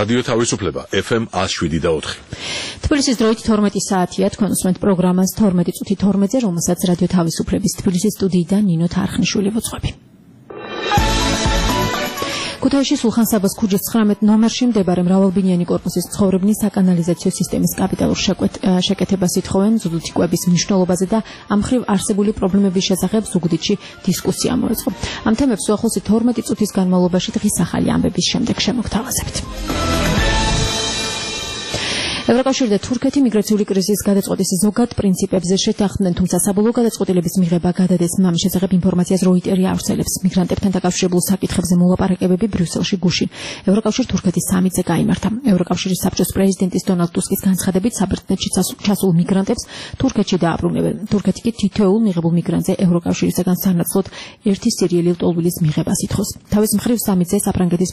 რადიო თავისუფლება FM 107.4. თბილისის დროით 12 საათია, თქვენ უსმენთ პროგრამას 12 წუთი 12-ზე, რომელსაც რადიო თავისუფლების თბილისის სტუდიიდან ნინო თარხნიშვილი ვუძღვები. ქუთაისში სულხან-საბას ქუჯის 19 ნომერში მდებარე მრავალბინიანი კორპუსის მცხოვრებნი საკანალიზაციო სისტემის კაპიტალურ შეკეთებას ითხოვენ ზუგდიდში კვების მნიშვნელობაზე და ამ მხრივ არსებული პრობლემების შესახებ ზუგდიდში დისკუსია მოეწყო. ამ თემებს უახლოესი 12 წუთის განმავლობაში დღის ახალი ამბების შემდეგ შემოგთავაზებთ. ევროკავშირი და თურქეთი მიგრაციული კრიზისის გადაწყვეტის ზოგად პრინციპებზე შეთანხმდნენ, თუმცა საბოლოო გადაწყვეტილების მიღება გადადეს. ამის შესახებ ინფორმაციას როიტერი ავრცელებს. მიგრანტებთან დაკავშირებულ საკითხებზე მოლაპარაკებები ბრიუსელში გუშინ ევროკავშირ-თურქეთის სამიტზე გაიმართა. ევროკავშირის საბჭოს პრეზიდენტის დონალდ ტუსკის განცხადებით, საბერძნეთში ჩასულ მიგრანტებს თურქეთში დააბრუნებენ. თურქეთი კი თითოეულ მიღებულ მიგრანტზე ევროკავშირისგან სანაცვლოდ ერთი სერიელი ლტოლვილის მიღებას ითხოვს. თავის მხრივ სამიტზე საფრანგეთის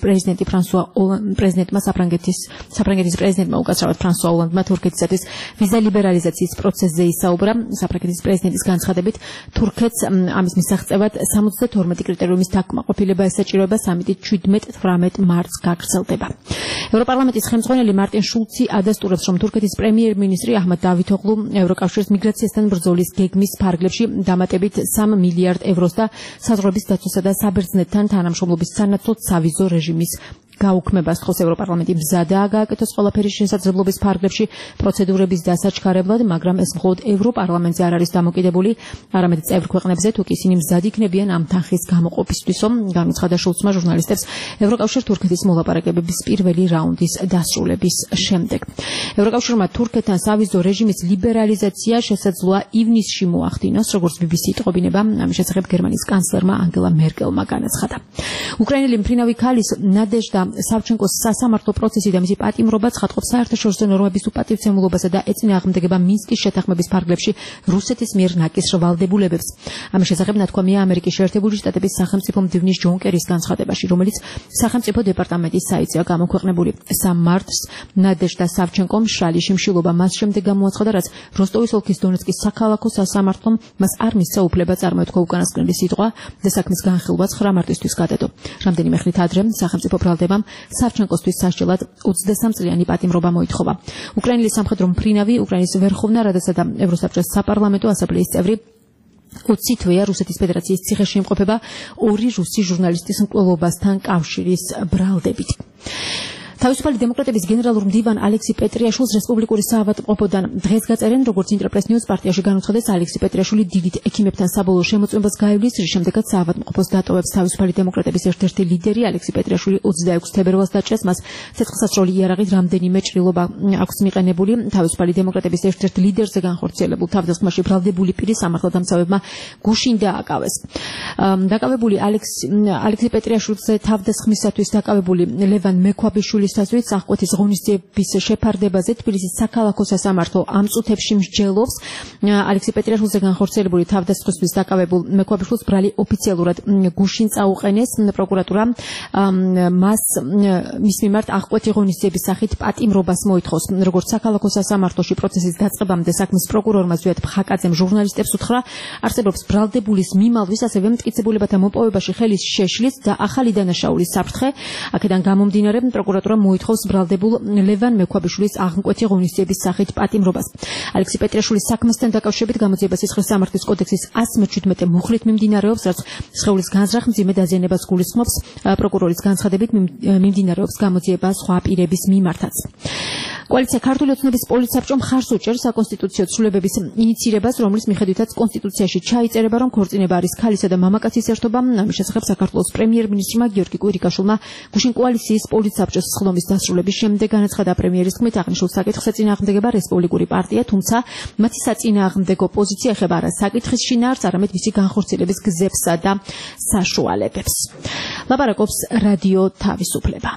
პრეზიდენტმა საფრანგეთის პრეზიდენტმა უკაცრავად ოლანდმა თურქეთისათვის ვიზა ლიბერალიზაციის პროცესზე ისაუბრა. საფრანგეთის პრეზიდენტის განცხადებით, თურქეთს ამის მისაღწევად 72 კრიტერიუმის დაკმაყოფილება ესაჭიროება. სამიტი 17-18 მარტს გაგრძელდება. ევროპარლამენტის ხელმძღვანელი მარტინ შულცი ადასტურებს, რომ თურქეთის პრემიერ-მინისტრი აჰმად დავითოღლუ ევროკავშირის მიგრაციასთან ბრძოლის გეგმის ფარგლებში დამატებით 3 მილიარდ ევროს და საზღვრების დაცვასა და საბერძნეთთან თანამშრომლობის სანაცვლოდ სავიზო რეჟიმის გაუქმებას თხოვს. ევროპარლამენტი მზადაა გააკეთოს ყველაფერი შესაძლებლობის ფარგლებში პროცედურების დასაჩქარებლად, მაგრამ ეს მხოლოდ ევროპარლამენტზე არ არის დამოკიდებული, არამედ წევრ ქვეყნებზე, თუ კი ისინი მზად იქნებიან ამ თანხის გამოყოფისთვისო, განუცხადა შულცმა ჟურნალისტებს ევროკავშირ-თურქეთის მოლაპარაკებების პირველი რაუნდის დასრულების შემდეგ. ევროკავშირმა თურქეთთან სავიზო რეჟიმის ლიბერალიზაცია შესაძლოა ივნისში მოახდინოს, როგორც BBC იტყობინება. ამის შესახებ გერმანიის კანცლერმა ანგელა მერკელმა განაცხადა. უკრაინელი მფრინავი ქალის ნადეჟდა სავჩენკოს სასამართლო პროცესი და მისი პატიმრობა ცხადყოფს საერთაშორისო ნორმების უპატივცემულობასა და ეწინააღმდეგება მინსკის შეთანხმების ფარგლებში რუსეთის მიერ ნაკისრ ვალდებულებებს. ამის შესახებ ნათქვამია ამერიკის შეერთებული შტატების სახელმწიფო მდივნის ჯონ კერის განცხადებაში, რომელიც სახელმწიფო დეპარტამენტის საიტზეა გამოქვეყნებული. 3 მარტს ნადეჟდა სავჩენკომ მშრალი შიმშილობა მას შემდეგ გამოაცხადა, რაც როსტოვის ოლქის დონეცკის საქალაქო სასამართლომ მას არ მისცა უფლება წარმოეთქვა უკანასკნელი სიტყვა და საქმის განხილვა 9 მარტისთვის გადადო. რამდენიმე ხნით ადრე სახელმწიფო ბრალდებამ სავჩენკოსთვის სასჯელად 23 წლიანი პატიმრობა მოითხოვა. უკრაინელი სამხედრო მფრინავი, უკრაინის ვერხოვნა რადასა და ევროსაბჭოს საპარლამენტო ასამბლეის წევრი 20 თვეა რუსეთის ფედერაციის ციხეში იმყოფება 2 რუსი ჟურნალისტის მკვლელობასთან კავშირის ბრალდებით. თავისუფალი დემოკრატების გენერალურ მდივან ალექსი პეტრიაშვილს რესპუბლიკური საავადმყოფოდან დღეს გაწერენ, როგორც ინტერპრეს ნიუს პარტიაში განუცხადეს, ალექსი პეტრიაშვილი დილით ექიმებთან საბოლოო შემოწმებას გაივლის, რის შემდეგაც საავადმყოფოს დატოვებს. თავისუფალი დემოკრატების ერთ-ერთი ლიდერი ალექსი პეტრიაშვილი 26 თებერვალს დაჭრეს, მას ცეცხლსასროლი იარაღით რამდენიმე ჭრილობა აქვს მიყენებული. თავისუფალი დემოკრატების ერთ-ერთ ლიდერზე განხორციელებულ თავდასხმაში ბრალდებული პირი სამართალდამცავებმა გუშინ დააკავეს. დაკავებული ალექსი პეტრიაშვილზე თავდასხმისათვის დაკავებული ლევან მექვაბიშვილის აღკვეთის ღონისძიების შეფარდებაზე თბილისის საქალაქო სასამართლო ამ წუთებში მსჯელობს. ალექსი პეტრიაშვილზე განხორციელებული თავდასხმისთვის დაკავებულ მექვაბიშვილს ბრალი ოფიციალურად გუშინ წაუყენეს. პროკურატურა მის მიმართ აღკვეთი ღონისძიების სახით პატიმრობას მოითხოვს. როგორც საქალაქო სასამართლოში პროცესის დაწყებამდე საქმის პროკურორმა ზვიად ფხაკაძემ ჟურნალისტებს უთხრა, არსებობს ბრალდებულის მიმალვის, ასევე მტკიცებულებათა მოპოვებაში ხელის შეშლის და ახალი დანაშაულის საფრთხე. აქედან გამომდინარე, პროკურატურა მოითხოვს ბრალდებულ ლევან მექვაბიშვილის აღმკვეთი ღონისძიების სახით პატიმრობას. ალექსი პეტრიაშვილის საქმესთან დაკავშირებით გამოძიება სისხლის სამართლის კოდექსის 117 მუხლით მიმდინარეობს, რაც სხეულის განზრახ მძიმე დაზიანებას გულისხმობს. პროკურორის განცხადებით მიმდინარეობს გამოძიება სხვა პირების მიმართაც. კოალიცია ქართული ოცნების პოლიტსაბჭომ მხარს უჭერს საკონსტიტუციო ცვლილებების ინიცირებას, რომლის მიხედვითაც კონსტიტუციაში ჩაიწერება, რომ ქორწინება არის ქალისა და მამაკაცის ერთობა. ამის შესახებ საქართველოს პრემიერ-მინისტრმა გიორგი კვირიკაშვილმა გუშინ კოალიციის პოლიტსაბჭოს სხდომის დასრულების შემდეგ განაცხადა. პრემიერის თქმით, აღნიშნულ საკითხს ეწინააღმდეგება რესპუბლიკური პარტია, თუმცა მათი საწინააღმდეგო პოზიცია ეხება არა საკითხის შინაარსს, არამედ მისი განხორციელების გზებსა და საშუალებებს. ლაპარაკობს რადიო თავისუფლება.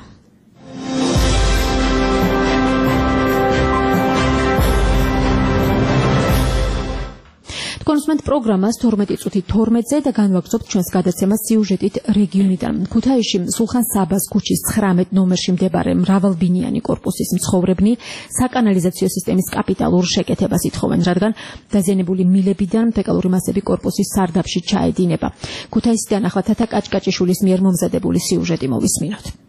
კონსუმენტ პროგრამას 12 წუთი 12-ზე და განვაგრძობთ ჩვენს გადაცემას სიუჟეტით რეგიონიდან. ქუთაისში სულხან-საბას ქუჩის 19 ნომერში მდებარე მრავალბინიანი კორპუსის მცხოვრებნი საკანალიზაციო სისტემის კაპიტალურ შეკეთებას ითხოვენ, რადგან დაზიანებული მილებიდან ფეკალური მასები კორპუსის სარდაფში ჩაედინება. ქუთაისიდან ახლა თათა კაჭკაჭიშვილის მიერ მომზადებული სიუჟეტი მოვისმინოთ.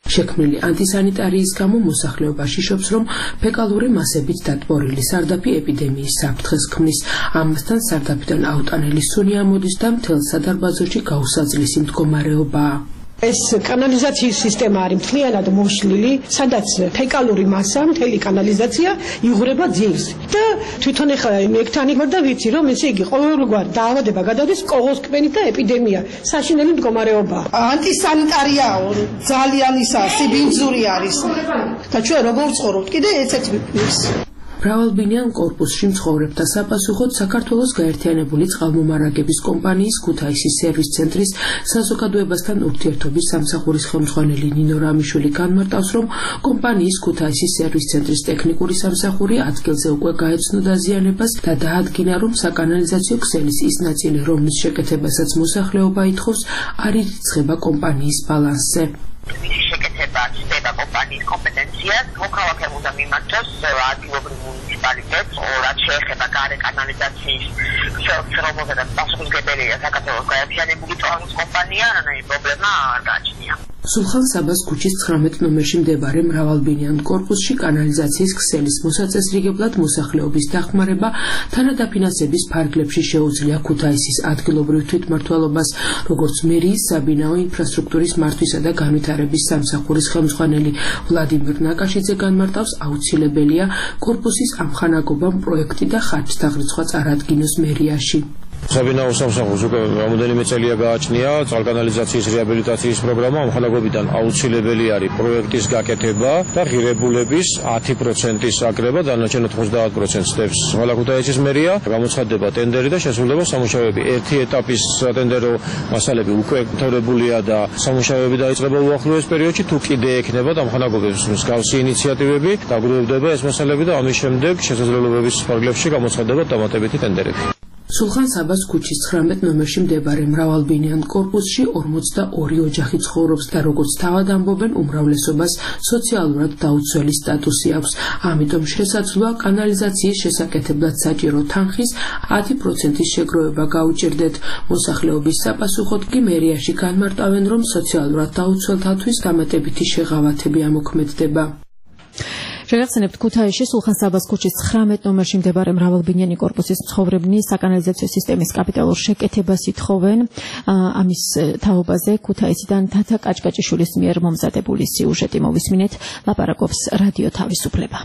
შექმნილი ანტისანიტარიის გამო მოსახლეობაში შობს, რომ ფეკალური მასებით დატბორილი სარდაფი ეპიდემიის საფრთხეს ქმნის. ამასთან სარდაფიდან აუტანელი სუნი ამოდის და მთელ სადარბაზოში გაუსაძლისი მდგომარეობაა. ეს კანალიზაციის სისტემა არის მთლიანად მოშლილი, სადაც ფეკალური მასა, მთელი კანალიზაცია იღვრება ძილს. და თვითონ ახლა მეკთანი ვარ და ვიცი, რომ ესე იგი ყოველგვარი დაავადება გადადის კოღოსკბენით და ეპიდემია. საშინელი მდგომარეობა. ანტისანიტარიაო, ძალიან ისა სიბინძური არის. და ჩვენ როგორ ვცხოვრობთ, კიდე ერთ-ერთი ვიფიქრს. მრავალბინიან კორპუსში მცხოვრებთა საპასუხოდ საქართველოს გაერთიანებული წყალმომარაგების კომპანიის ქუთაისის სერვის ცენტრის საზოგადოებასთან ურთიერთობის სამსახურის ხელმძღვანელი ნინო რამიშვილი განმარტავს, რომ კომპანიის ქუთაისის სერვის ცენტრის ტექნიკური სამსახური ადგილზე უკვე გაეცნო დაზიანებას და დაადგინა, რომ საკანალიზაციო ქსელის ის ნაწილი, რომლის შეკეთებასაც მოსახლეობა ითხოვს, არ ირიცხება კომპანიის ბალანსზე. შეკეთება ცდება კომპანიის კომპეტენციას, მოქალაქე უნდა მიმართოს ადგილობრივ მუნიციპალიტეტს, რაც შეეხება გარე კანალიზაციის ქსელს, რომელზედაც პასუხისმგებელია საქართველოს გაერთიანებული წყალგამყოფ კომპანია, რანაირი პრობლემა არ გააჩნია. სულხან საბას ქუჩის 19 ნომერში მდებარე მრავალბინიან კორპუსში კანალიზაციის ქსელის მოსაწესრიგებლად მოსახლეობის დახმარება თანადაფინანსების ფარგლებში შეუძლია ქუთაისის ადგილობრივ თვითმმართველობას, როგორც მერიის საბინაო ინფრასტრუქტურის მართვისა და განვითარების სამსახურის ხელმძღვანელი ვლადიმერ ნაკაშიძე განმარტავს, აუცილებელია კორპუსის ამხანაგობამ პროექტი და ხარჯთაღრიცხვა წარადგინოს მერიაში. საბინაო სამსახურს უკვე რამოდენიმე წელია გააჩნია წყალკანალიზაციის რეაბილიტაციის პროგრამა. ამხანაგობიდან აუცილებელი არის პროექტის გაკეთება და ღირებულების 10%-ის აკრება, დანარჩენ 90%-ს დებს ქუთაისის მერია. გამოცხადდება ტენდერი და შესრულდება სამუშაოები. ერთი ეტაპის სატენდერო მასალები უკვე გათორებულია და სამუშაოები დაიწყება უახლოეს პერიოდში. თუ კიდე ექნება ამხანაგობების მსგავსი ინიციატივები, დაგროვდება ეს მასალები და ამის შემდეგ შესაძლებლობების ფარგლებში გამოცხადდება დამატებითი ტენდერები. სულხან საბას ქუჩის 19 ნომერში მდებარე მრავალბინიან კორპუსში 42 ოჯახი ცხოვრობს და როგორც თავად ამბობენ, უმრავლესობას სოციალურად დაუცველი სტატუსი აქვს. ამიტომ შესაძლოა კანალიზაციის შესაკეთებლად საჭირო თანხის 10%-ის შეგროვება გაუჭირდეთ. მოსახლეობის საპასუხოდ კი მერიაში განმარტავენ, რომ სოციალურად დაუცველთათვის დამატებითი შეღავათები ამოქმედდება. შეგახსენებთ, ქუთაისში სულხან საბას ქუჩის 19 ნომერში მდებარე მრავალბინიანი კორპუსის მცხოვრებნი საკანალიზაციო სისტემის კაპიტალურ შეკეთებას ითხოვენ. ამის თაობაზე ქუთაისიდან თათა კაჭკაჭიშვილის მიერ მომზადებული სიუჟეტი მოვისმინეთ. ლაპარაკობს რადიო თავისუფლება.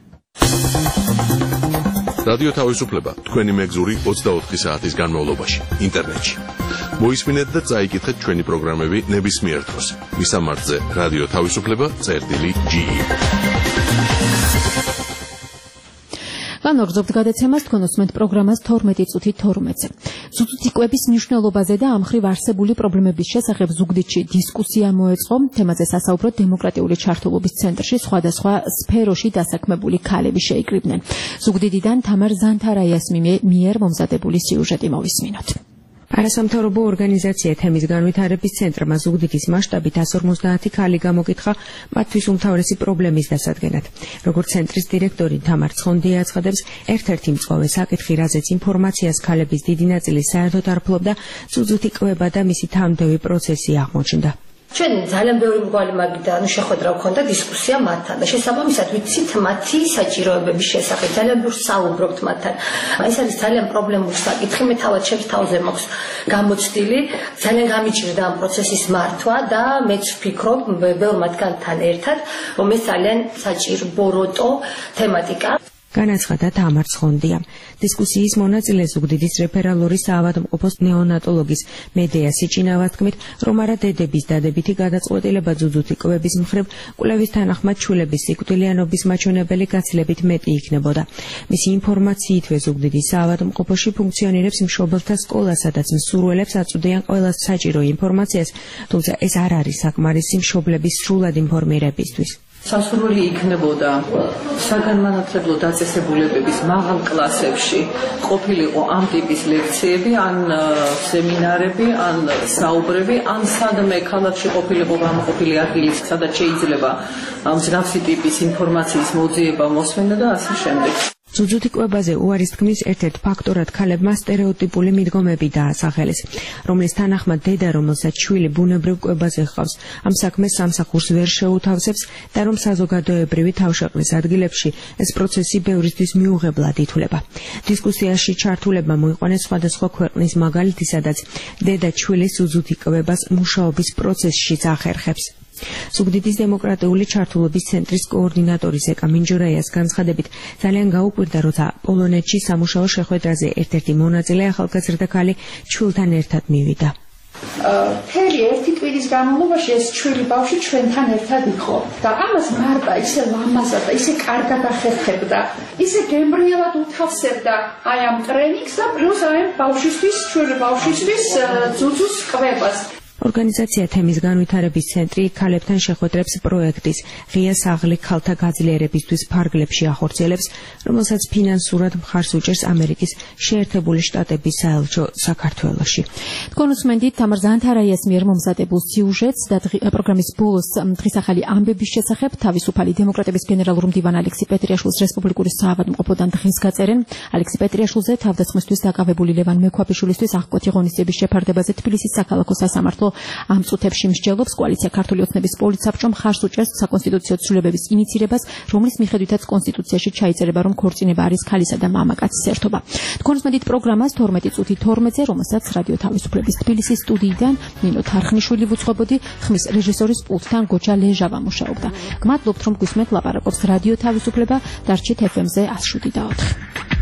რადიო თავისუფლება თქვენი მეგზური 24 საათის განმავლობაში ინტერნეტში. მოისმინეთ და წაიკითხეთ ჩვენი პროგრამები ნებისმიერ დროს. მისამართზე რადიო თავისუფლება.ge. განვაგრძობთ გადაცემას, თქვენ უსმენთ პროგრამას 12 წუთი 12-ზე. ზუგდიდიკვების მნიშვნელობაზე და ამ მხრივ არსებული პრობლემების შესახებ ზუგდიდში დისკუსია მოეწყო. თემაზე სასაუბროდ დემოკრატიული ჩართულობის ცენტრში სხვადასხვა სფეროში დასაქმებული ქალები შეიკრიბნენ. ზუგდიდიდან თამარ ზანთარაიას მიერ მომზადებული სიუჟეტი მოვისმინოთ. არასამთავრობო ორგანიზაცია თემის განვითარების ცენტრმა ზუგდიდის მასშტაბით 150 ქალი გამოკითხა მათთვის უმთავრესი პრობლემის დასადგენად. როგორც ცენტრის დირექტორი თამარ ცხონდია აცხადებს, ერთ-ერთი მწვავე საკითხი, რაზეც ინფორმაციას ქალების დიდი ნაწილი საერთოდ არ ფლობდა, ზუგდიდიკვება და მისი თანმდევი პროცესი აღმოჩნდა. ჩვენ ძალიან ბევრი მრგვალი მაგიდან შეხვედრა გქონდა დისკუსია მათთან და შესაბამისად ვიცით მათი საჭიროებების შესახებ, ძალიან ბევრს საუბრობთ მათთან. ეს არის ძალიან პრობლემური საკითხი, მე თავად ჩემს თავზე მაქვს გამოცდილი, ძალიან გამიჭირდა ამ პროცესის მართვა და მეც ვფიქრობ ბევრ მათგანთან ერთად, რომ ეს ძალიან საჭირო თემატიკა. განაცხადა თამარ ცხონდია. დისკუსიის მონაწილე ზუგდიდის რეფერალური საავადმყოფოს ნეონატოლოგის მედეა სიჭინავა თქმით, რომ არა დედების დადებითი გადაწყვეტილება ზუგდიდიკვების მხრივ კვლევის თანახმად ჩულების სიკვდილიანობის მაჩვენებელი გაცილებით მეტი იქნებოდა. მისი ინფორმაციითვე ზუგდიდის საავადმყოფოში ფუნქციონირებს მშობელთა სკოლა, სადაც მსურველებს აწვდიან ყველა საჭირო ინფორმაციას, თუმცა ეს არ არის საკმარისი მშობლების სრულად ინფორმირებისთვის. სასურველი იქნებოდა საგანმანათლებლო დაწესებულებების მაღალ კლასებში ყოფილიყო ამ ტიპის ლექციები, ან სემინარები, ან საუბრები, ან სადმე ქალაქში ყოფილიყო გამოყოფილი ადგილი, სადაც შეიძლება მსგავსი ტიპის ინფორმაციის მოძიება, მოსმენა და ასე შემდეგ. ზუძუთი კვებაზე უარის თქმის ერთ-ერთ ფაქტორად ქალებმა სტერეოტიპული მიდგომები დაასახელეს, რომლის თანახმად დედა, რომელსაც შვილი ბუნებრივ კვებაზე ჰყავს, ამ საქმეს სამსახურს ვერ შეუთავსებს და რომ საზოგადოებრივი თავშეყრის ადგილებში ეს პროცესი ბევრისთვის მიუღებლად ითვლება. დისკუსიაში ჩართულებმა მოიყვანეს სხვადასხვა ქვეყნის მაგალითი, სადაც დედა შვილის ზუძუთი კვებას მუშაობის პროცესშიც ახერხებს. ზუგდიდის დემოკრატიული ჩართულობის ცენტრის კოორდინატორის ეკა მინჯურაიას განცხადებით, ძალიან გაუკვირდა, როცა პოლონეთში სამუშაო შეხვედრაზე ერთ-ერთი მონაწილე ახალგაზრდა ქალი შვილთან ერთად მივიდა. მთელი ერთი კვირის განმავლობაში ეს შვილი ბავშვი ჩვენთან ერთად იყო და ამას მარდა ისე ლამაზად და ისე კარგად ახერხებდა, ისე გემრიელად უთავსებდა აი ამ ტრენინგს და პლუს აი ბავშვისთვის, შვილი ბავშვისთვის ზუძუს კვებას. ორგანიზაცია თემის განვითარების ცენტრი ქალებთან შეხვედრებს პროექტის ღია საღლი ქალთა გაძლიერებისთვის ფარგლებში ახორციელებს, რომელსაც ფინანსურად მხარს უჭერს ამერიკის შეერთებული შტატების საელჩო საქართველოში. თქვენ უსმენთ თამარ ზანთარაიას მიერ მომზადებულ სიუჟეტს და პროგრამის ბოლოს დღის ახალი ამბების შესახებ თავისუფალი დემოკრატების გენერალური მდივან ალექსი პეტრიაშვილის რესპუბლიკური საავადმყოფოდან დღეს გაწერენ. ალექსი პეტრიაშვილზე თავდასხმისთვის დაკავებული ლევან მექვაბიშვილისთვის აღკვეთი ღონისძიების შეფარდებაზე თბილისის საქალაქო სასამართლო ამ წუთებში მსჯელობს. კოალიცია ქართული ოცნების პოლიცსაბჭომ მხარს უჭერს საკონსტიტუციო ცვლილებების ინიცირებას, რომლის მიხედვითაც კონსტიტუციაში ჩაიწერება, რომ ქორწინება არის ქალისა და მამაკაცის ერთობა. თქვენ უსმენთ პროგრამას 12 წუთი 12-ზე, რომელსაც რადიო თავისუფლების თბილისის სტუდიიდან ნინო თარხნიშვილი ვუძღვებოდი, ხმის რეჟისორის პულტთან გოჩა ლეჟავა მუშაობდა. გმადლობთ, რომ გვისმენთ ლაპარაკობს რადიო თავისუფლება, დარჩით FM-ზე 107.4.